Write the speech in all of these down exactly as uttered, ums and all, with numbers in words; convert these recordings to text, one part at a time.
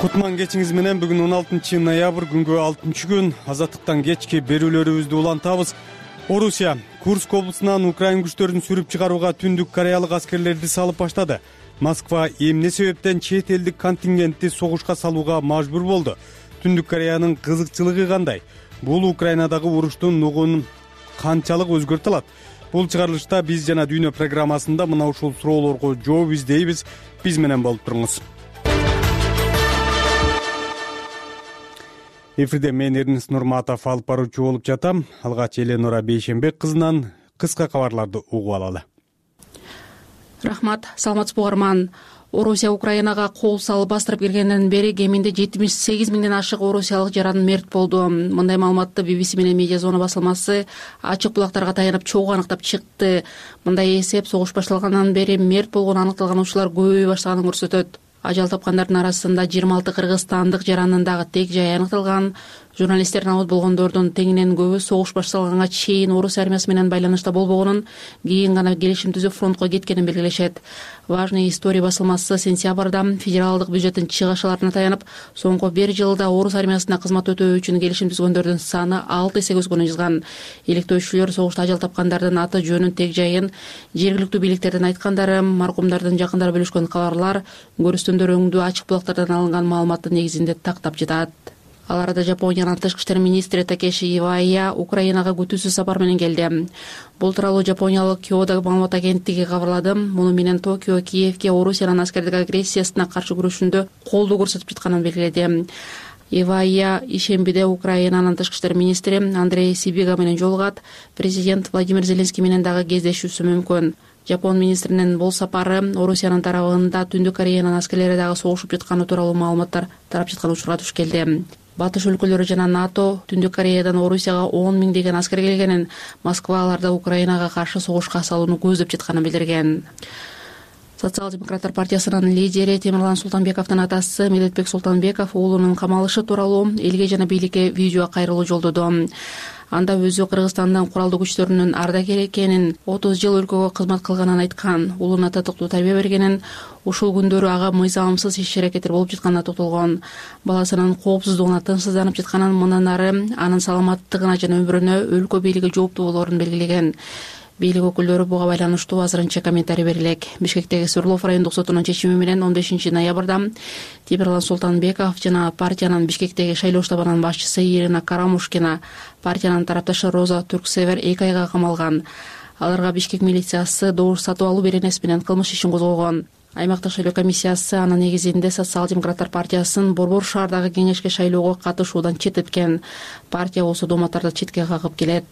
Кутман кечиңиз менен бүгүн он алтынчы ноябрь күнгө алтынчы күн азаттыктан кечки берүүлөрүбүздү улантабыз. Орусия Курск облусунан Украин күчтөрүн сүрүп чыгарууга Түндүк Кореялык аскерлерди салып баштады. Москва эмне себептен чет элдик контингентти согушка салууга мажбур болду? Түндүк Кореянын кызыкчылыгы кандай? Бул Украинадагы уруштун нугун канчалык өзгөртө алат? Бул чыгарылышта биз жана Дүйнө программасында мына ушул суроолорго жооп издейбиз. Биз менен болуп туруңуз. Эфирде мен Эрнис Нурматов алып баруучу болуп жатам. Алгач Эленора Бейшенбек кызынан кыска кабарларды угуп алалы. Рахмат, саламатсызбы угарман. Орусия Украинага кол салып бастырып киргенден бери кеминде жетимиш сегиз миңден ашык орусиялык жаран мерт болду. Мындай маалыматты би би си менен Медиа Зона басылмасы ачык булактарга таянып чогуу аныктап чыкты. Мындай эсеп согуш башталгандан бери мерт болгон аныкталган учурлар көбөйө баштаганын көрсөтөт. Ажал тапкандардын арасында жыйырма алты кыргызстандык жаранын дагы тег жайы аныкталган. Журналисттер абад болгондордун теңинен көбү согуш башталганга чейин орус армиясы менен байланышта болбогонун, кийин гана келишим түзүп фронтко кеткенин белгилешет. Важный история басылмасы сентябрда федералдык бюджеттин чыгышаларына таянып, соңку бир жылда орус армиясына кызмат өтөө үчүн келишим түзгөндөрдүн саны алты эсеге өскөнүн жазган. Иликтөөчүлөр согушта ажал тапкандардын аты жөнүн, тег жайын, жергиликтүү бийликтердин айткандары, маркумдардын жакындары бөлүшкөн кабарлар, көрүстөндөр өңдүү ачык булактардан алынган маалыматтын негизинде тактап жатат. Ал арада Жапониянын тышкы иштер министри Такеши Ивая Украинага күтүүсүз сапар менен келди. Бул тууралуу жапониялык Киодо маалымат агенттиги кабарлады. Муну менен Токио Киевке Орусиянын аскердик агрессиясына каршы күрөшүндө колдоо көрсөтүп жатканын белгиледи. Ивая ишембиде Украинанын тышкы иштер министри Андрей Сибига менен жолугат. Президент Владимир Зеленский менен дагы кездешүүсү мүмкүн. Жапон министринин бул сапары Орусиянын тарабында Түндүк Кореянын аскерлери дагы согушуп жатканы тууралуу маалыматтар тарап жаткан учурга туш келди. Батыш өлкөлөрү жана НАТО Түндүк Кореядан Орусияга он миңдеген аскер келгенин, Москва аларды Украинага каршы согушка салууну көздөп жатканын билдирген. Социал-демократтар партиясынын лидери Темирлан Султанбековдун атасы Медетбек Султанбеков уулунун камалышы тууралуу элге жана бийликке видео кайрылуу жолдоду. Анда өзү Кыргызстандын куралдуу күчтөрүнүн ардагери экенин, отуз жыл өлкөгө кызмат кылганын айткан, уулуна татыктуу тарбия бергенин, ушул күндөрү ага мыйзамсыз иш-аракеттер болуп жатканына токтолгон. Баласынын коопсуздугуна тынчсызданып жатканын, мындан ары анын саламаттыгына жана өмүрүнө өлкө бийлиги жооптуу болоорун белгилеген. Бийлик өкүлдөрү буга байланыштуу азырынча комментарий берилек. Бишкектеги Свердлов райондук сотунун чечими менен он бешинчи ноябрда Темирлан Султанбеков жана партиянын Бишкектеги шайлоо штабынын башчысы Ирина Карамушкина, партиянын тарапташы Роза Түрксевер эки айга камалган. Аларга Бишкек милициясы добуш сатып алуу беренеси менен кылмыш ишин козгогон. Аймактык шайлоо комиссиясы анын негизинде Социал-демократтар партиясын Борбор шаардагы кеңешке шайлоого катышуудан четтеткен. Партия осы дооматтарды четке кагып келет.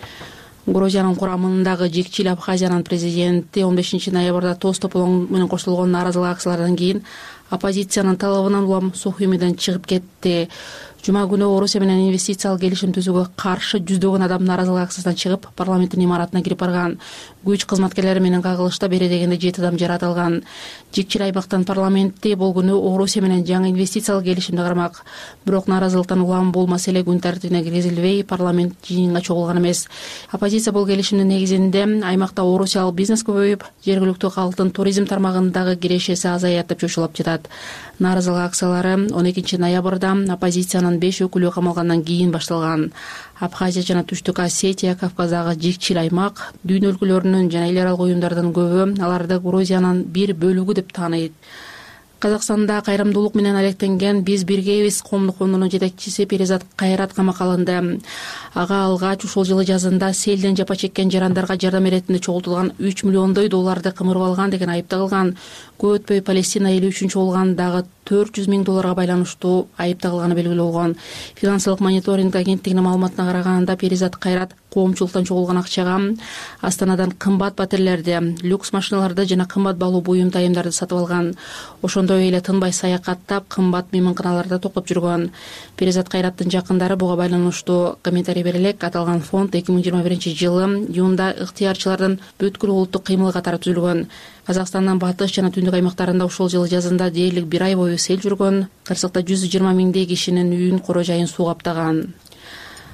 Грузиянын курамындагы Жикчил Абхазиянын президенти он бешинчи ноябрда тоз тополоң менен коштолгон нааразылык акциялардан кийин оппозициянын талабынан улам Сухумиден чыгып кетти. Жума күнү Орусия менен инвестициялык келишим түзүүгө каршы жүздөгөн адам нааразылык акциясынан чыгып, парламенттин имаратына кирип барган. Күч кызматкерлери менен кагылышта бери дегенде жети адам жаратылган. Жикчил аймактын парламенти бул күнү Орусия менен жаңы инвестициялык келишимди кармак. Бирок нааразылыктан улам бул маселе күн тартибине киргизилбей, парламент жыйынга чогулган эмес. Оппозиция бул келишимдин негизинде аймакта орусиялык бизнес көбөйүп, жергиликтүү калктын туризм тармагындагы кирешеси азаят деп чочулап жатат. Нааразылык акциялары он экинчи ноябрда оппозициянын беш өкүлү камалгандан кийин башталган. Абхазия жана Түштүк Осетия, Кавказдагы Жикчил аймак дүйнө өлкөлөрүнүн жана эл аралык уюмдардын көбү аларды Грузиянын бир бөлүгү деп тааныйт. Казакстанда кайрымдуулук менен алектенген Биз биргейбиз коомдук фондунун жетекчиси Перизат Кайрат камакка алынды. Ага алгач ушул жылы жазында селден жапа чеккен жарандарга жардам эретинде чогултулган үч миллиондой долларды кымырып алган деген айып тагылган. Көп өтпөй Палестина эли үчүн чогулган дагы төрт жүз миң долларга байланыштуу айып тагылганы белгилүү болгон. Финансылык мониторинг агенттигинин маалыматына караганда Перизат Кайрат коомчулуктан чогулган акчага Астанадан кымбат батирлерди, люкс машиналарды жана кымбат баалуу буюм тайымдарды сатып алган. Ошондой эле тынбай саякаттап, кымбат мейманканаларда токтоп жүргөн. Перизат Кайраттын жакындары буга байланыштуу комментарий берилек. Аталган фонд эки миң жыйырма биринчи жылы июнда ыктыярчылардын бүткүл улуттук кыймылы катары түзүлгөн. Казакстандын батыш жана түндүк аймактарында ушул жылы жазында дээрлик бир ай бою сел жүргөн. Кырсыкта жүз жыйырма миңдей кишинин үйүн, кора жайын суу каптаган.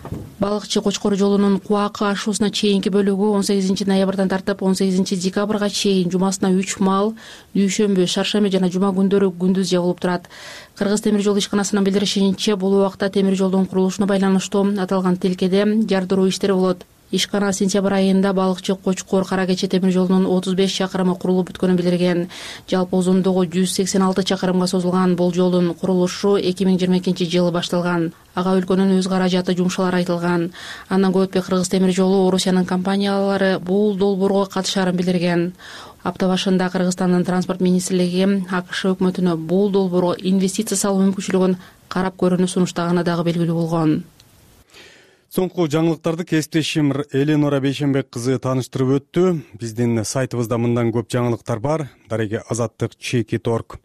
Балыкчы Кочкор жолунун Куакы ашуусуна чейинки бөлүгү он сегизинчи ноябрдан тартып он сегизинчи декабрга чейин жумасына үч маал дүйшөмбү, шаршемби жана жума күндөрү күндүз жабылып турат. Кыргыз темир жол ишканасынын билдиришинче, бул убакта темир жолдун курулушуна байланыштуу аталган тилкеде жардыруу иштери болот. Ишкана сентябрь айында Балыкчы Кочкор Кара Кече темир жолунун отуз беш чакырымы курулуп бүткөнүн билдирген. Жалпы узундугу жүз сексен алты чакырымга созулган бул жолдун курулушу эки миң жыйырма экинчи жылы башталган. Ага өлкөнүн өз каражаты жумшалар айтылган. Андан көп өтпөй Кыргыз темир жолу Орусиянын компаниялары бул долбоорго катышаарын билдирген. Апта башында Кыргызстандын транспорт министрлиги АКШ өкмөтүнө бул долбоорго инвестиция салуу мүмкүнчүлүгүн карап көрүүнү сунуштаганы дагы белгилүү болгон. Соңку жаңылыктарды кесиптешим Эленора Бейшенбек кызы тааныштырып өттү. Биздин сайтыбызда мындан көп жаңылыктар бар. Дареги Азаттык чеки точка орг.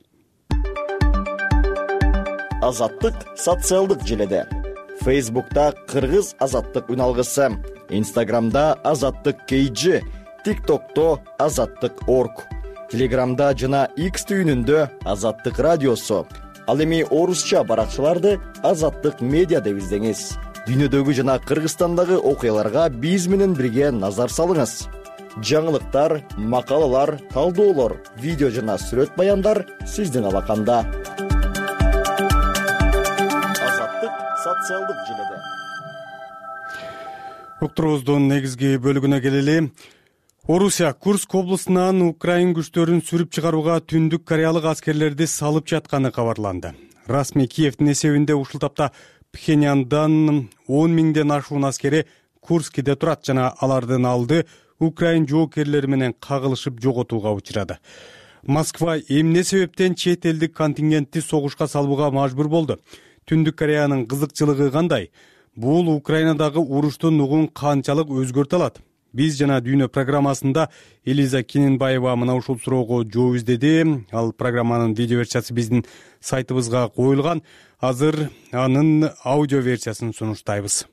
Азаттык социалдык желеде. Фейсбукта Кыргыз Азаттык үналгысы, Инстаграмда Азаттык кейджи, ТикТокто Азаттык точка орг, Телеграмда жана X түйүнүндө Азаттык радиосу. Ал эми орусча баракчаларды Азаттык медиа деп издеңиз. Дүйнөдөгү жана Кыргызстандагы окуяларга биз менен бирге назар салыңыз. Жаңылыктар, макалалар, талдоолор, видео жана сүрөт баяндар сиздин алаканда. Азаттык социалдык желеде. Уктуруубуздун негизги бөлүгүнө келели. Орусия Курск облусунан Украин күчтөрүн сүрүп чыгарууга Түндүк Кореялык аскерлерди салып жатканы кабарланды. Расмий Киевдин эсебинде ушул тапта Пхеньяндан он миңден ашуун аскери Курскиде турат жана алардын алды Украин жоокерлери менен кагылышып жоготууга учурады. Москва эмне себептен чет элдик контингентти согушка салууга мажбур болду? Түндүк Кореянын кызыкчылыгы кандай? Бул Украинадагы уруштун угун канчалык өзгөртө алат? Биз жана Дүйнө программасында Элиза Киненбаева мына ушул суроого жооп издеди. Ал программанын видео версиясы биздин сайтыбызга коюлган. Азыр анын аудио версиясын сунуштайбыз.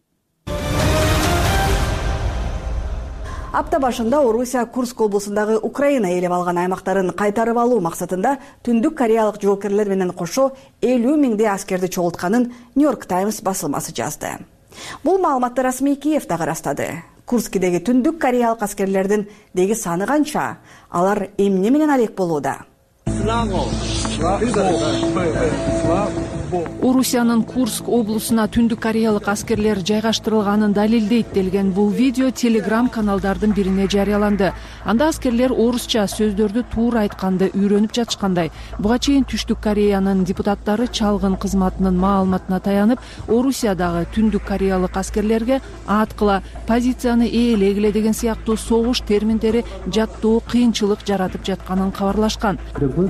Апта башында Орусия Курск облусундагы Украина ээлеп алган аймактарын кайтарып алуу максатында Түндүк Кореялык жоокерлер менен кошо элүү миңдей аскерди чогултканын Нью-Йорк Таймс басылмасы жазды. Бул маалыматты расмий Киевдагы ырастады. Курскидеги Түндүк Кореялык аскерлердин деги саны канча? Алар эмне менен алек болууда? Орусиянын Курск облусуна Түндүк Кореялык аскерлер жайгаштырылганын далилдейт делген бул видео Telegram каналдардын бирине жарыяланды. Анда аскерлер орусча сөздөрдү туура айтканды үйрөнүп жатышкандай. Буга чейин Түштүк Кореянын депутаттары чалгын кызматынын маалыматына таянып, Орусиядагы Түндүк Кореялык аскерлерге аткыла, позицияны ээлегиле деген сыяктуу согуш терминдери жаттоо кыйынчылык жаратып жатканын кабарлашкан.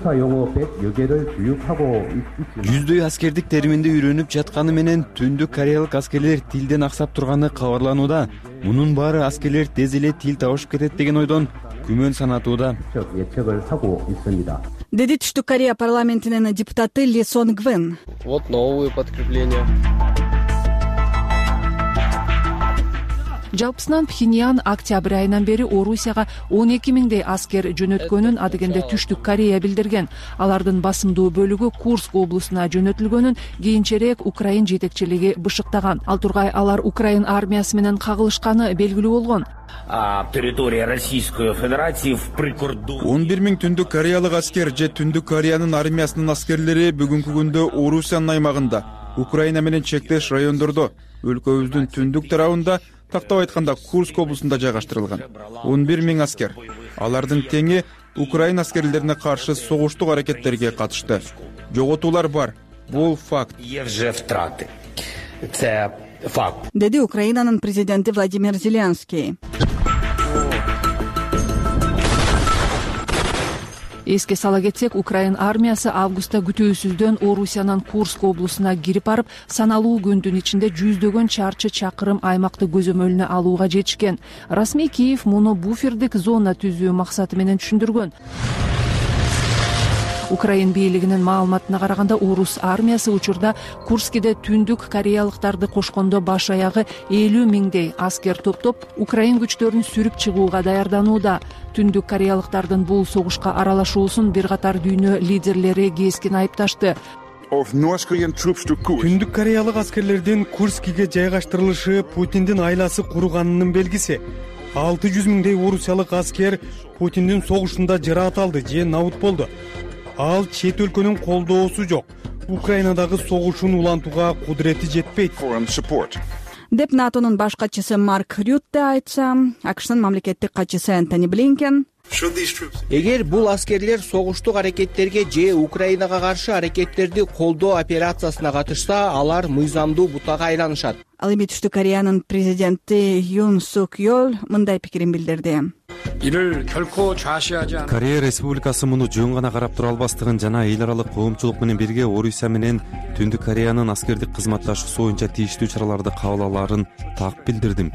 Жүздөй аскердик терминди үйрөнүп жатканы менен Түндүк Кореялык аскерлер тилден аксап турганы кабарланууда. Мунун баары аскерлер тез эле тил табышып кетет деген ойдон күмөн санатууда. Деди Түштүк Корея парламентинин депутаты Ли Сон Гвен. Вот новые подкрепления. Жалпысынан Пхеньян октябрь айынан бери Орусияга он эки миңдей аскер жөнөткөнүн адегенде Түштүк Корея билдирген. Алардын басымдуу бөлүгү Курск облусуна жөнөтүлгөнүн кийинчерээк Украин жетекчилиги бышыктаган. Ал тургай алар Украин армиясы менен кагылышканы белгилүү болгон. Территория Российской Федерации в прикордон. он бир миң Түндүк Кореялык аскер же Түндүк Кореянын армиясынын аскерлери бүгүнкү күндө Орусиянын аймагында, Украина менен чектеш райондордо, өлкөбүздүн түндүк тарабында, тактап айтканда Курск облусунда жайгаштырылган. он бир миң аскер. Алардын теңи Украин аскерлерине каршы согуштук аракеттерге катышты. Жоготуулар бар. Бул факт. Деди Украинанын президенти Владимир Зеленский. Эске сала кетсек, Украин армиясы августта күтүүсүздөн Орусиянын Курск облусуна кирип барып, саналуу күндүн ичинде жүздөгөн чарчы чакырым аймакты көзөмөлүнө алууга жетишкен. Расмий Киев муну буфердик зона түзүү максаты менен түшүндүргөн. Украин бийлигинин маалыматына караганда, орус армиясы учурда Курскиде Түндүк Кореялыктарды кошкондо баш аягы элүү миңдей аскер топтоп, Украин күчтөрүн сүрүп чыгууга даярданууда. Түндүк Кореялыктардын бул согушка аралашуусун бир катар дүйнө лидерлери кескин айыпташты. түндүк кореялык аскерлердин Курскиге жайгаштырылышы Путиндин айласы куруганынын белгиси. алты жүз миңдей орусиялык аскер Путиндин согушунда жарааталды же набыт болду. Ал чет өлкөнүн колдоосу жок. Украинадагы согушун улантууга кудурети жетпейт деп натонун баш катчысы Марк Рютте айтса, АКШнын мамлекеттик катчысы Энтони Блинкен эгер бул аскерлер согуштук аракеттерге же Украинага каршы аракеттерди колдоо операциясына катышса, алар мыйзамдуу бутага айланышат. Ал эми Түштүк Кореянын президенти Юн Сук Йол мындай пикирин билдирди. Корея Республикасы муну жөн гана карап тура албастыгын жана эл аралык коомчулук менен бирге Орусия менен Түндүк Кореянын аскердик кызматташуусу боюнча тийиштүү чараларды кабыл алаарын так билдирдим.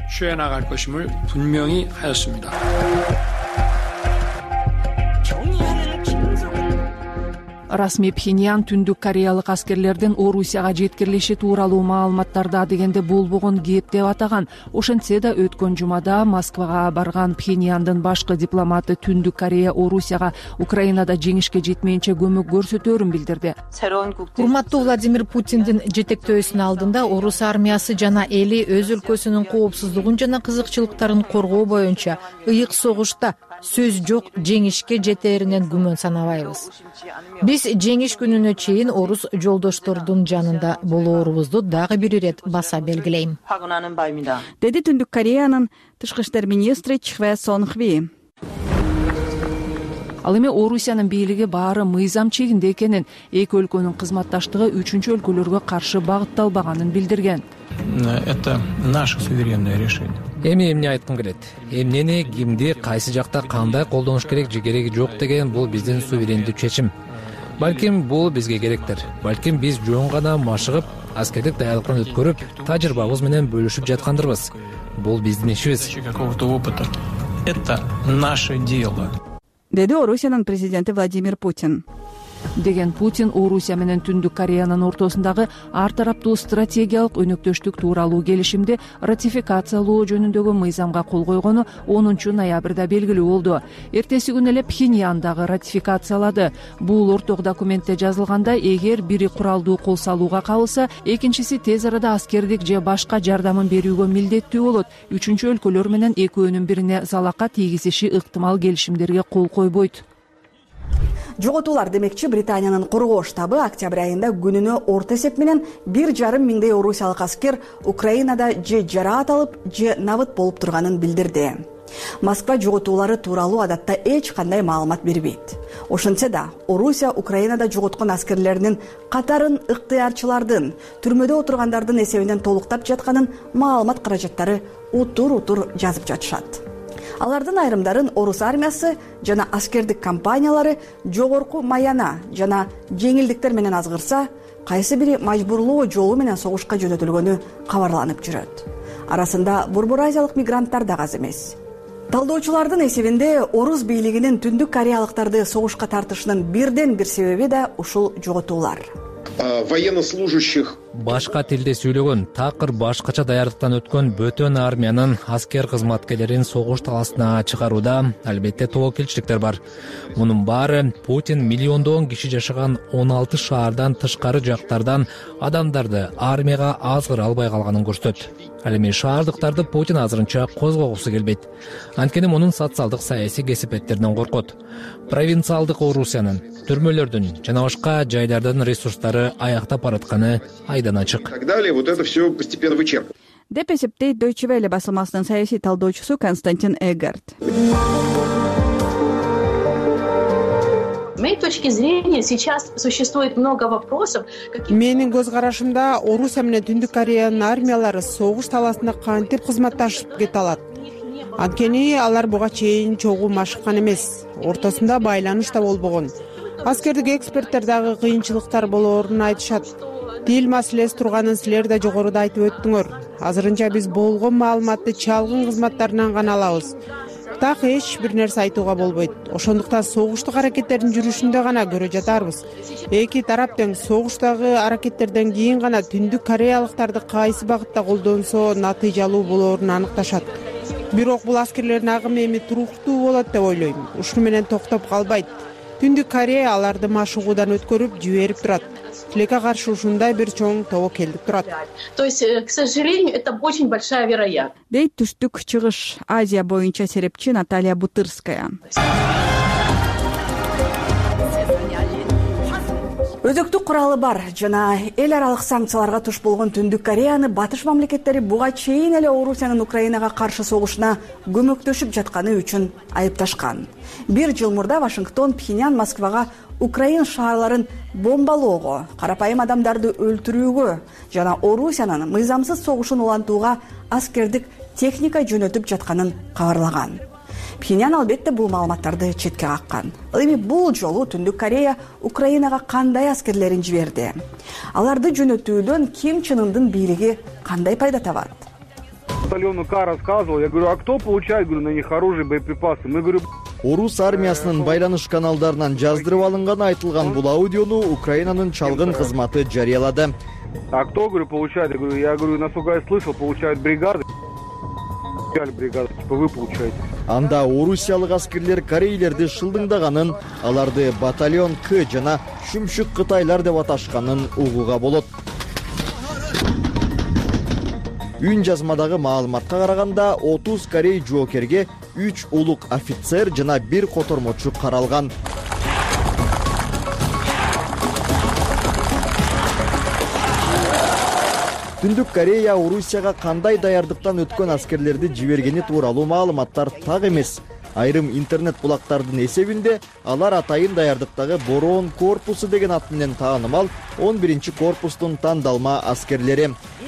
Расмий Пхеньян Түндүк Кореялык аскерлердин Орусияга жеткирилиши тууралуу маалыматтарды адегенде болбогон кеп деп атаган. Ошентсе да өткөн жумада Москвага барган Пхеньяндын башкы дипломаты Түндүк Корея Орусияга Украинада жеңишке жетмейинче көмөк көрсөтөөрүн билдирди. Урматтуу Владимир Путиндин жетектөөсүнүн алдында орус армиясы жана эли өз өлкөсүнүн коопсуздугун жана кызыкчылыктарын коргоо боюнча ыйык согушта сөз жок жеңишке жетээринен күмөн санабайбыз. Биз жеңиш күнүнө чейин орус жолдоштордун жанында болоорубузду дагы бир ирет баса белгилейм, деди Түндүк Кореянын тышкы иштер министри Чхве Сонхви. Ал эми Орусиянын бийлиги баары мыйзам чегинде экенин, эки өлкөнүн кызматташтыгы үчүнчү өлкөлөргө каршы багытталбаганын билдирген. Это наше суверенное решение. Эми эмне айткым келет? Эмнени, кимди, кайсы жакта кандай колдонуш керек же кереги жок деген бул биздин суверендүү чечим. Балким бул бизге керектир. Балким биз жөн гана машыгып, аскердик даярдыктан өткөрүп, тажрыйбабыз менен бөлүшүп жаткандырбыз. Бул биздин ишибиз. Какого-то опыта. Это наше дело. Деди Орусиянын президенти Владимир Путин. Деген Путин Орусия менен Түндүк Кореянын ортосундагы ар тараптуу стратегиялык өнөктөштүк тууралуу келишимди ратификациялоо жөнүндөгү мыйзамга кол койгону онунчу ноябрда белгилүү болду. Эртеси күнү эле Пхеньяндагы ратификациялады. Бул орток документте жазылгандай, эгер бири куралдуу кол салууга кабылса, экинчиси тез арада аскердик же башка жардамын берүүгө милдеттүү болот. Үчүнчү өлкөлөр менен экөөнүн бирине залака тийгизиши ыктымал келишимдерге кол койбойт. Жоготуулар демекчи, Британиянын коргоо штабы октябрь айында күнүнө орто эсеп менен бир жарым миңдей орусиялык аскер Украинада же жараат алып, же набыт болуп турганын билдирди. Москва жоготуулары тууралуу адатта эч кандай маалымат бербейт. Ошентсе да, Орусия Украинада жоготкон аскерлеринин катарын ыктыярчылардын, түрмөдө отургандардын эсебинен толуктап жатканын маалымат каражаттары утур-утур жазып жатышат. Алардын айрымдарын орус армиясы жана аскердик компаниялары жогорку маяна жана жеңилдиктер менен азгырса, кайсы бири мажбурлоо жолу менен согушка жөнөтүлгөнү кабарланып жүрөт. Арасында борбор азиялык мигранттар да аз эмес. Талдоочулардын эсебинде орус бийлигинин Түндүк кореялыктарды согушка тартышынын бирден бир себеби да ушул жоготуулар. Военнослужащих башка тилде сүйлөгөн, такыр башкача даярдыктан өткөн бөтөн армиянын аскер кызматкерлерин согуш таласына чыгарууда албетте тобокелчиликтер бар. Мунун баары Путин миллиондогон киши жашаган он алты шаардан тышкары жактардан адамдарды армияга азгыра албай калганын көрсөтөт. Ал эми шаардыктарды Путин азырынча козгогусу келбейт. Анткени мунун социалдык саясий кесипеттеринен коркот. Провинциалдык Орусиянын, түрмөлөрдүн жана башка жайлардын ресурстары аяктап баратканы айдан ачык. Вот это все постепенно вычерпывается. Деп эсептейт Deutsche Welle басылмасынын саясий талдоочусу Константин Эгерт. С моей точки зрения, сейчас существует много вопросов. Менин көз карашымда Орусия менен Түндүк Кореянын армиялары согуш таласында кантип кызматташып кете алат? Анткени алар буга чейин чогуу машыккан эмес, ортосунда байланыш да болбогон. Аскердик эксперттер дагы кыйынчылыктар болоорун айтышат. Тил маселеси турганын силер да жогоруда айтып өттүңөр. Азырынча биз болгон маалыматты чалгын кызматтарынан гана алабыз. Так эч бир нерсе айтууга болбойт. Ошондуктан согуштук аракеттердин жүрүшүндө гана көрө жатарбыз. Эки тарап тең согуштагы аракеттерден кийин гана Түндүк кореялыктарды кайсы багытта колдонсо натыйжалуу болоорун аныкташат. Бирок бул аскерлердин агымы эми туруктуу болот деп ойлойм. Ушуну менен токтоп калбайт. Түндүк Корея аларды машыгуудан өткөрүп жиберип турат. Тилекке каршы ушундай бир чоң тобо келип турат. То есть, к сожалению, это очень большая вероятность. Дейт Түштүк Чыгыш Азия боюнча серепчи Наталья Бутырская. Өзөктүк куралы бар жана эл аралык санкцияларга туш болгон Түндүк Кореяны батыш мамлекеттери буга чейин эле Орусиянын Украинага каршы согушуна көмөктөшүп жатканы үчүн айыпташкан. Бир жыл мурда Вашингтон Пхеньян Москвага Украин шаарларын бомбалоого, карапайым адамдарды өлтүрүүгө жана Орусиянын мыйзамсыз согушун улантууга аскердик техника жөнөтүп жатканын кабарлаган. Пхеньян албетте бул маалыматтарды четке каккан. Ал эми бул жолу Түндүк Корея Украинага кандай аскерлерин жиберди? Аларды жөнөтүүдөн Ким Чен Ындын бийлиги кандай пайда табат? Батальону К рассказывал, я говорю, а кто получает, говорю, на них оружие, боеприпасы? Мы, говорю... Орус армиясынын байланыш каналдарынан жаздырып алынган айтылган бул аудиону Украинанын чалгын кызматы жарыялады. А кто, говорю, получает? Я говорю, я говорю, насколько я слышал, получают бригады. Бригады, типа вы получаете. Анда орусиялык аскерлер корейлерди шылдыңдаганын, аларды батальон К жана Шүмшүк Кытайлар деп аташканын угууга болот. Үн жазмадагы маалыматка караганда отуз корей жоокерге үч улук офицер жана бир котормочу каралган. Түндүк Корея Орусияга кандай даярдыктан өткөн аскерлерди жибергени тууралуу маалыматтар так эмес. Айрым интернет булактардын эсебинде алар атайын даярдыктагы Бороон корпусу деген ат менен таанымал он биринчи корпустун тандалма аскерлери.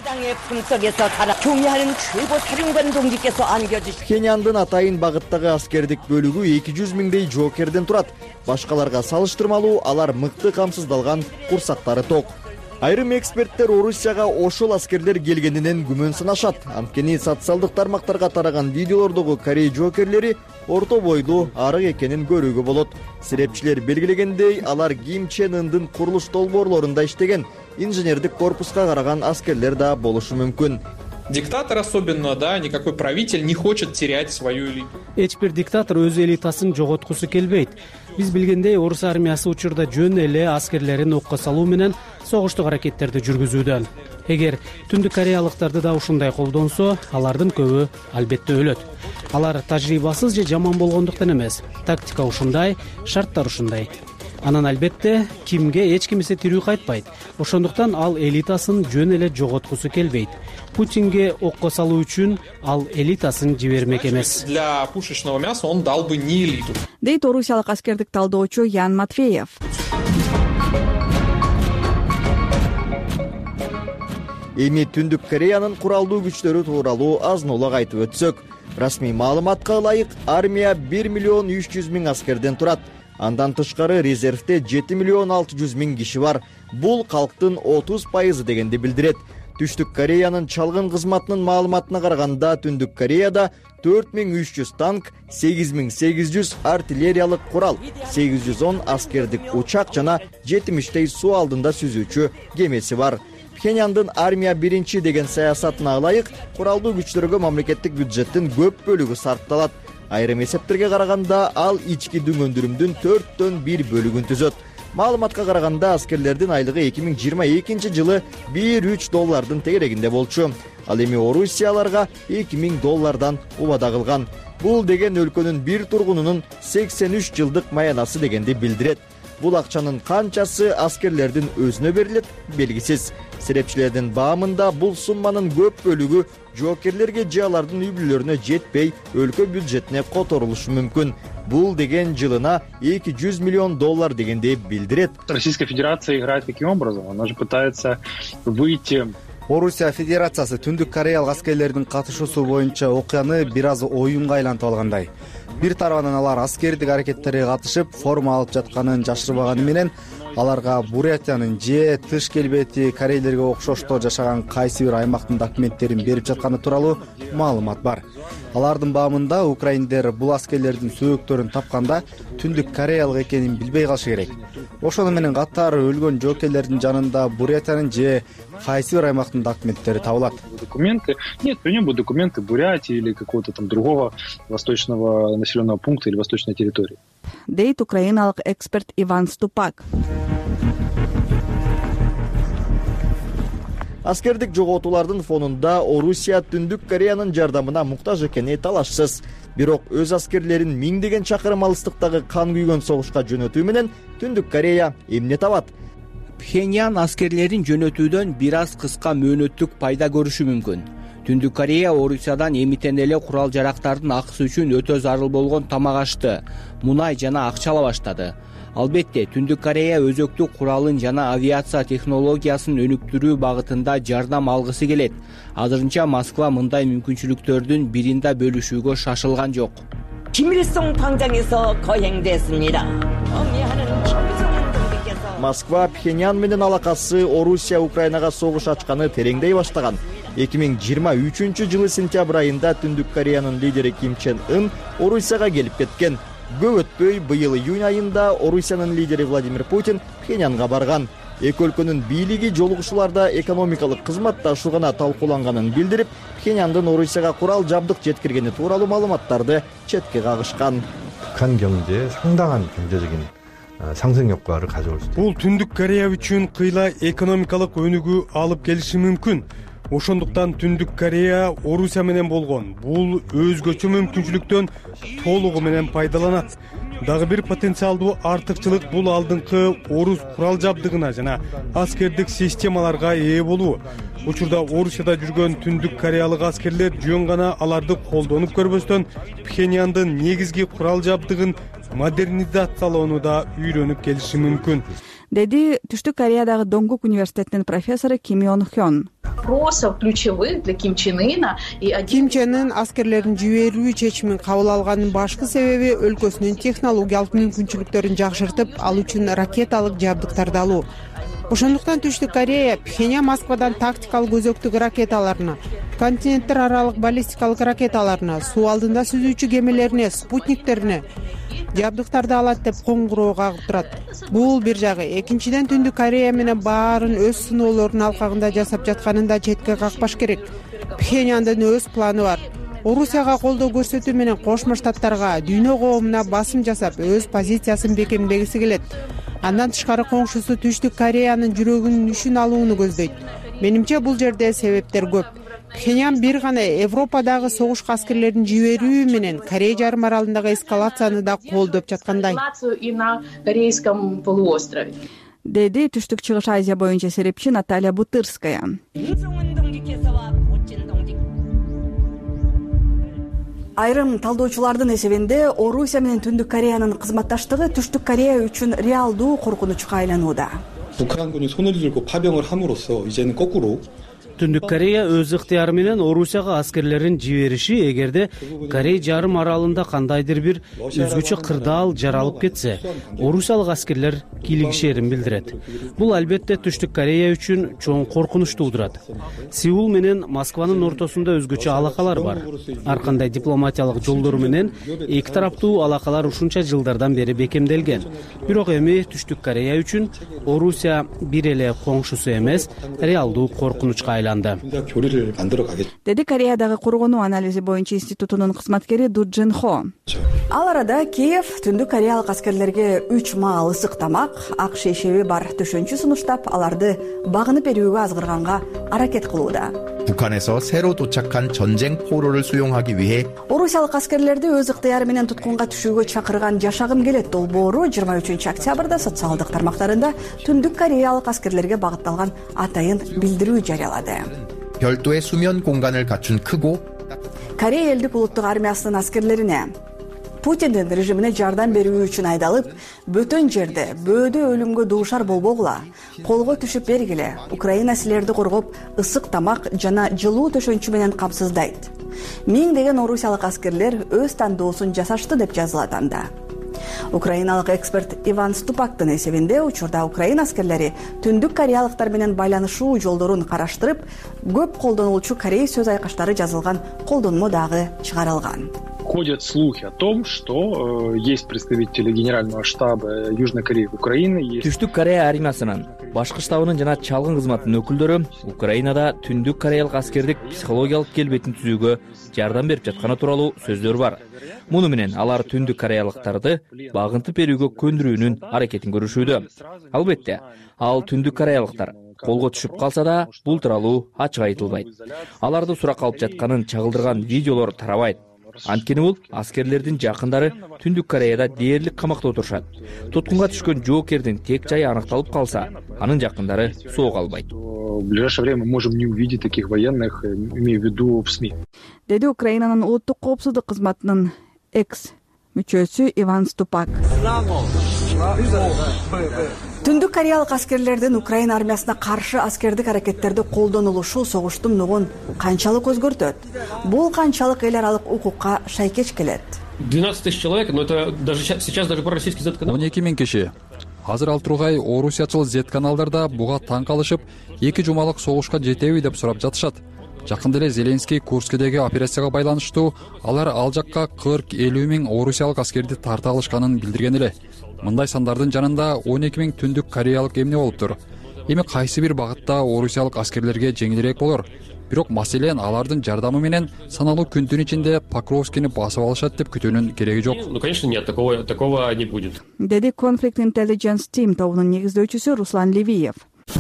Пхеньяндын атайын багыттагы аскердик бөлүгү эки жүз миңдей жоокерден турат. Башкаларга салыштырмалуу алар мыкты камсыздалган, курсактары ток. Айрым эксперттер Орусияга ошол аскерлер келгенинен күмөн санашат. Анткени социалдык тармактарга тараган видеолордогу корей жоокерлери орто бойлуу, арык экенин көрүүгө болот. Серепчилер белгилегендей, алар Ким Чен Ындын курулуш долбоорлорунда иштеген, инженердик корпуска караган аскерлер да болушу мүмкүн. Диктатор особенно, да, никакой правитель не хочет терять свою элиту. Эч бир диктатор өз элитасын жоготкусу келбейт. Биз билгендей, орус армиясы учурда жөн эле аскерлерин окко салуу менен согуштук аракеттерди жүргүзүүдө. Эгер Түндүк кореялыктарды да ушундай колдонсо, алардын көбү албетте өлөт. Алар тажрыйбасыз же жаман болгондуктан эмес. Тактика ушундай, шарттар ушундай. Анан албетте кимге эч ким эсе тирүү кайтпайт. Ошондуктан ал элитасын жөн эле жоготкусу келбейт. Путинге окко салуу үчүн ал элитасын жибермек эмес. Для пушечного мяса он дал бы не элиту. Дейт орусиялык аскердик талдоочу Ян Матвеев. Эми Түндүк Кореянын куралдуу күчтөрү тууралуу азын-улак айтып өтсөк, расмий маалыматка ылайык армия бир миллион үч жүз миң аскерден турат. Андан тышкары резервте жети миллион алты жүз миң киши бар. Бул калктын отуз пайызы дегенди билдирет. Түштүк Кореянын чалгын кызматынын маалыматына караганда Түндүк Кореяда төрт миң үч жүз танк, сегиз миң сегиз жүз артиллериялык курал, сегиз жүз он аскердик учак жана жетимиштей суу алдында сүзүүчү кемеси бар. Пхеньяндын армия биринчи деген саясатына ылайык куралдуу күчтөргө мамлекеттик бюджеттин көп бөлүгү сарпталат. Айрым эсептерге караганда ал ички дүңөндүрүмдүн төрттөн бир бөлүгүн түзөт. Маалыматка караганда аскерлердин айлыгы эки миң жыйырма экинчи жылы бир үч доллардын тегерегинде болчу. Ал эми орусияларга эки миң доллардан убада кылган. Бул деген өлкөнүн бир тургунунун сексен үч жылдык маянасы дегенди билдирет. Бул акчанын канчасы аскерлердин өзүнө берилет белгисиз. Серепчилердин баамында бул сумманын көп бөлүгү жоокерлерге же алардын үй бүлөлөрүнө жетпей, өлкө бюджетине которулушу мүмкүн. Бул деген жылына эки жүз миллион доллар дегенди билдирет. Российская Федерация играет каким образом? Она же пытается выйти. Орусия Федерациясы Түндүк Кореялык аскерлердин катышуусу боюнча окуяны бир аз оюнга айлантып алгандай. Бир тарабынан алар аскердик аракеттерге катышып, форма алып жатканын жашырбаганы менен аларга Бурятиянын же тыш келбети корейлерге окшоштоо жашаган кайсы бир аймактын документтерин берип жатканы тууралуу маалымат бар. Алардын баамында украиндер бул аскерлердин сөөктөрүн тапканда Түндүк Кореялык экенин билбей калышы керек. Ошону менен катары өлгөн жоокерлердин жанында Бурятиянын же кайсы бир аймактын документтери табылат. Документы? Нет, при нем будут документы Бурятии или какого-то там другого восточного населенного пункта или восточной территории. дейт украиналык эксперт Иван Ступак. Аскердик жоготуулардын фонунда Орусия Түндүк Кореянын жардамына муктаж экени талашсыз. Бирок өз аскерлерин миңдеген чакырым алыстыктагы кан күйгөн согушка жөнөтүү менен Түндүк Корея эмне табат? Пхеньян аскерлерин жөнөтүүдөн бир аз кыска мөөнөттүк пайда көрүшү мүмкүн. Түндүк Корея Орусиядан эмитен эле курал жарактардын акысы үчүн өтө зарыл болгон тамак ашты, мунай жана акча ала баштады. Албетте, Түндүк Корея өзөктүк куралын жана авиация технологиясын өнүктүрүү багытында жардам алгысы келет. Азырынча Москва мындай мүмкүнчүлүктөрдүн биринде бөлүшүүгө шашылган жок. 김일성 광장에서 거행됐습니다. Москва Пхеньян менен алакасы Орусия Украинага согуш ачканы тереңдей баштаган. эки миң жыйырма үчүнчү жылы сентябрь айында Түндүк Кореянын лидери Ким Чен Ын Орусияга келип кеткен. Көп өтпөй быйыл июнь айында Орусиянын лидери Владимир Путин Пхеньянга барган. Эки өлкөнүн бийлиги жолугушууларда экономикалык кызматташуу гана талкууланганын билдирип, Пхеньяндын Орусияга курал жабдык жеткиргени тууралуу маалыматтарды четке кагышкан. 북한 경제에 상당한 경제적인 상승 효과를 가져올 수 있습니다. Бул Түндүк Корея үчүн кыйла экономикалык өнүгүү алып келиши мүмкүн. Ошондуктан Түндүк Корея Орусия менен болгон бул өзгөчө мүмкүнчүлүктөн толугу менен пайдаланат. Дагы бир потенциалдуу артыкчылык бул алдыңкы орус курал жабдыгына жана аскердик системаларга ээ болуу. Учурда Орусияда жүргөн Түндүк Кореялык аскерлер жөн гана аларды колдонуп көрбөстөн Пхеньяндын негизги курал жабдыгын модернизациялоону да үйрөнүп келиши мүмкүн, деди Түштүк Кореядагы Донгук университетинин профессору Ким Ён Хён. Вопросов ключевых для Ким Чен Ына и Ким Чен Ын аскерлерин жиберүү чечимин кабыл алганын башкы себеби өлкөсүнүн технологиялык мүмкүнчүлүктөрүн жакшыртып, ал үчүн ракеталык жабдыктарды алуу. Ошондуктан Түштүк Корея Пхеньян Москвадан тактикалык өзөктүк ракеталарына, континенттер аралык баллистикалык ракеталарына, суу алдында сүзүүчү кемелерине, спутниктерине жабдыктарды алат деп коңгуроо кагып турат. Бул бир жагы. Экинчиден, Түндүк Корея менен баарын өз сыноолорунун алкагында жасап жатканын да четке какпаш керек. Пхеньяндын өз планы бар. Орусияга колдоо көрсөтүү менен Кошмо Штаттарга, дүйнө коомуна басым жасап, өз позициясын бекемдегиси келет. Андан тышкары коңшусу Түштүк Кореянын жүрөгүнүн үшүн алууну көздөйт. Менимче бул жерде себептер көп. Пхеньян бир гана Европадагы согушка аскерлерин жиберүү менен Корея жарым аралындагы эскалацияны да колдоп жаткандай. и на Корейском полуострове. Деди Түштүк Чыгыш Азия боюнча серепчи Наталья Бутырская. Айрым талдоочулардын эсебинде Орусия менен Түндүк Кореянын кызматташтыгы Түштүк Корея үчүн реалдуу коркунучка айланууда. 북한군이 손을 들고 파병을 함으로써 이제는 거꾸로 Түндүк Корея өз ыктыяры менен Орусияга аскерлерин жибериши эгерде Корей жарым аралында кандайдыр бир өзгөчө кырдаал жаралып кетсе, орусиялык аскерлер кийлигишерин билдирет. Бул албетте Түштүк Корея үчүн чоң коркунуч туудурат. Сеул менен Москванын ортосунда өзгөчө алакалар бар. Ар кандай дипломатиялык жолдор менен эки тараптуу алакалар ушунча жылдардан бери бекемделген. Бирок эми Түштүк Корея үчүн Орусия бир эле коңшусу эмес, реалдуу коркунучка деди Кореядагы коргонуу анализи боюнча институтунун кызматкери Ду Джин Хо. Ал арада Киев Түндүк Кореялык аскерлерге үч маал ысык тамак, ак шейшеби бар төшөнчү сунуштап, аларды багынып берүүгө азгырганга аракет кылууда. 북한에서 새로 도착한 전쟁 포로를 수용하기 위해 Орусиялык аскерлерди өз ыктыяры менен туткунга түшүүгө чакырган Жашагым келет долбоору жыйырма үчүнчү октябрда социалдык тармактарында Түндүк Кореялык аскерлерге багытталган атайын билдирүү жарыялады. 별도의 수면 공간을 갖춘 크고 Корея элдик улуттук армиясынын аскерлерине Путиндин режимине жардам берүү үчүн айдалып, бөтөн жерде бөөдө өлүмгө дуушар болбогула, колго түшүп бергиле, Украина силерди коргоп, ысык тамак жана жылуу төшөнчү менен камсыздайт. Миңдеген орусиялык аскерлер өз тандоосун жасашты деп жазылат анда. Украиналык эксперт Иван Ступактын эсебинде учурда Украина аскерлери Түндүк Кореялыктар менен байланышуу жолдорун караштырып, көп колдонулчу корей сөз айкаштары жазылган колдонмо дагы чыгарылган. ходят слухи о том, что э, есть представители генерального штаба Южной Кореи в Украине. Түштүк Корея армиясынын башкы штабынын жана чалгын кызматынын өкүлдөрү Украинада түндүк кореялык аскердик психологиялык келбетин түзүүгө жардам берип жатканы тууралуу сөздөр бар. Муну менен алар түндүк кореялыктарды багынтып берүүгө көндүрүүнүн аракетин көрүшүүдө. Албетте, ал түндүк кореялыктар колго түшүп калса да, бул тууралуу ачык айтылбайт. Аларды суракка алып жатканын чагылдырган видеолор тарабайт. Анткени бул аскерлердин жакындары Түндүк Кореяда дээрлик камакта отурушат. Туткунга түшкөн жоокердин тек жайы аныкталып калса, анын жакындары соо калбайт. В ближайшее время мы можем не увидеть таких военных, имею в виду в СМИ. Деди Украинанын улуттук коопсуздук кызматынын экс мүчөсү Иван Ступак. Түндүк кореялык аскерлердин Украина армиясына каршы аскердик аракеттерди колдонулушу согуштун нугун канчалык өзгөртөт? Бул канчалык эл аралык укукка шайкеш келет? двенадцать тысяч человек, но это даже сейчас даже пророссийский зет-канал. он эки миң киши. Азыр ал тургай орусиячыл зет-каналдарда буга таң калышып, эки жумалык согушка жетеби деп сурап жатышат. Жакында эле Зеленский Курскедеги операцияга байланыштуу алар ал жакка кырк элүү миң орусиялык аскерди тарта алышканын билдирген эле. Мындай сандардын жанында он эки миң түндүк кореялык эмне болуптур. Эми кайсы бир багытта орусиялык аскерлерге жеңилирээк болор. Бирок маселен алардын жардамы менен саналуу күндүн ичинде Покровскийни басып алышат деп күтүүнүн кереги жок. Ну, конечно, нет, такого такого не будет. Деди Conflict Intelligence Team тобунун негиздөөчүсү Руслан Левиев.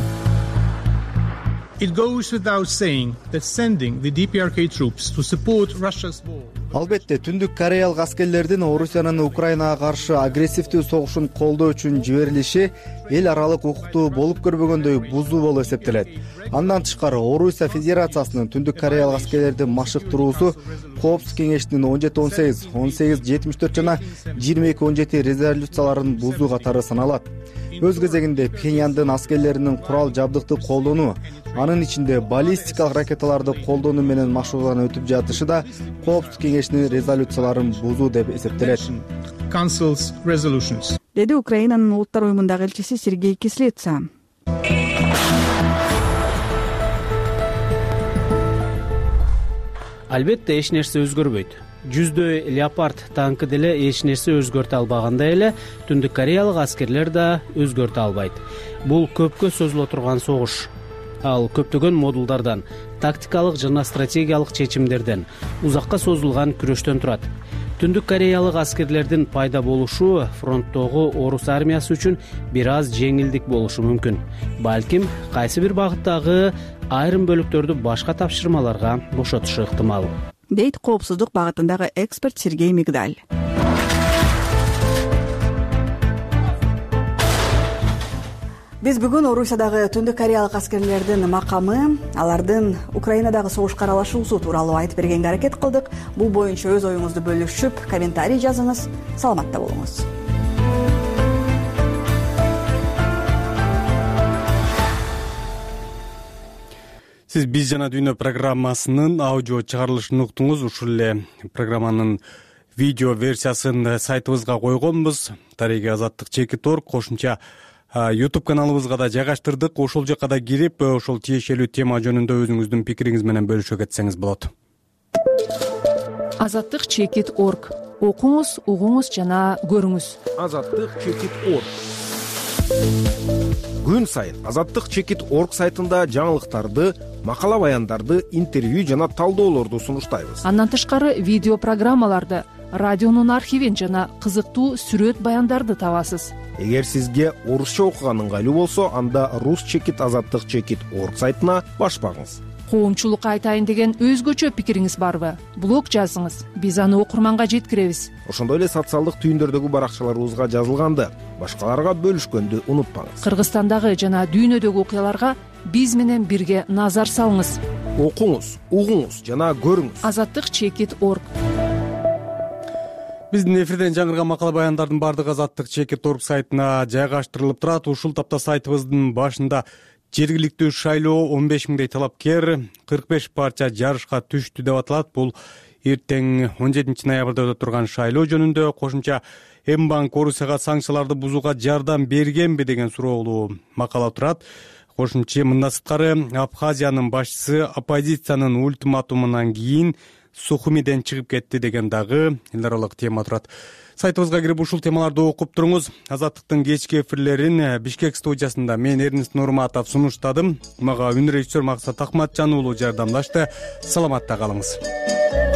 It goes without saying that sending the ди пи ар кей troops to support Russia's war. Албетте, түндүк кореялык аскерлердин Орусиянын Украинага каршы агрессивдүү согушун колдоо үчүн жиберилиши эл аралык укукту болуп көрбөгөндөй бузуу болуп эсептелет. Андан тышкары Орусия Федерациясынын түндүк кореялык аскерлердин машыктыруусу Коопсуздук кеңешинин он жети он сегиз, он сегиз жетимиш төрт жана жыйырма эки он жети резолюцияларын бузуу катары саналат. Өз кезегинде Пхеньяндын аскерлеринин курал жабдыкты колдонуу, анын ичинде баллистикалык ракеталарды колдонуу менен машыгуудан өтүп жатышы да Коопсуздук кеңешинин резолюцияларын бузуу деп эсептелет. Council's resolutions. Деди Украинанын улуттар уюмундагы элчиси Сергей Кислица. Албетте эч нерсе өзгөрбөйт. Жүздөй Леопард танкы деле эч нерсе өзгөртө албагандай эле түндүк кореялык аскерлер да өзгөртө албайт. Бул көпкө созуло турган согуш. Ал көптөгөн модулдардан, тактикалык жана стратегиялык чечимдерден, узакка созулган күрөштөн турат. Түндүк кореялык аскерлердин пайда болушу фронттогу орус армиясы үчүн бир аз жеңилдик болушу мүмкүн. Балким кайсы бир багыттагы айрым бөлүктөрдү башка тапшырмаларга бошотушу ыктымал, дейт коопсуздук багытындагы эксперт Сергей Мигдаль. Биз бүгүн Орусиядагы түндүк кореялык аскерлердин макамы, алардын Украинадагы согушка аралашуусу тууралуу айтып бергенге аракет кылдык. Бул боюнча өз оюңузду бөлүшүп, комментарий жазыңыз. Саламатта болуңуз. Сиз Биз жана дүйнө программасынын аудио чыгарылышын уктуңуз. Ушул эле программанын видео версиясын сайтыбызга койгонбуз. Тарихи азаттык чекит точка орг кошумча YouTube каналыбызга да жайгаштырдык. Ошол жака да кирип, ошол тиешелүү тема жөнүндө өзүңүздүн пикириңиз менен бөлүшө кетсеңиз болот. азаттык чекит точка орг. Окуңуз, угуңуз жана көрүңүз. азаттык чекит точка орг. Күн сайын азаттык чекит точка орг сайтында жаңылыктарды, макала баяндарды, интервью жана талдоолорду сунуштайбыз. Андан тышкары видео программаларды, радионун архивин жана кызыктуу сүрөт баяндарды табасыз. Эгер сизге орусча окуган ыңгайлуу болсо, анда рус чекит азаттык чекит точка орг сайтына баш багыңыз. Коомчулукка айтайын деген өзгөчө пикириңиз барбы? Блог жазыңыз. Биз аны окурманга жеткиребиз. Ошондой эле социалдык түйүндөрдөгү баракчаларыбызга жазылганды, башкаларга бөлүшкөндү унутпаңыз. Кыргызстандагы жана дүйнөдөгү окуяларга биз менен бирге назар салыңыз. Окуңуз, угуңуз жана көрүңүз. азаттык чекит точка орг. Биздин эфирден жаңырган макала баяндардын бардыгы азаттык чекит точка орг сайтына жайгаштырылып турат. Ушул тапта сайтыбыздын башында жергиликтүү шайлоо он беш миңдей талапкер кырк беш парча жарышка түштү деп аталат. Бул эртең он жетинчи ноябрда өтө турган шайлоо жөнүндө. Кошумча М-банк Орусияга санкцияларды бузууга жардам бергенби деген суроолуу макала турат. Кошумча мындан сырткары Абхазиянын башчысы оппозициянын ультиматумунан кийин Сухумиден чыгып кетти деген дагы эл аралык тема турат. Сайтыбызга кирип ушул темаларды окуп туруңуз. Азаттыктын кечки эфирлерин Бишкек студиясында мен Эрнест Нурматов сунуштадым. Мага үн режиссер Максат Акматжан уулу жардамдашты. Саламатта калыңыз.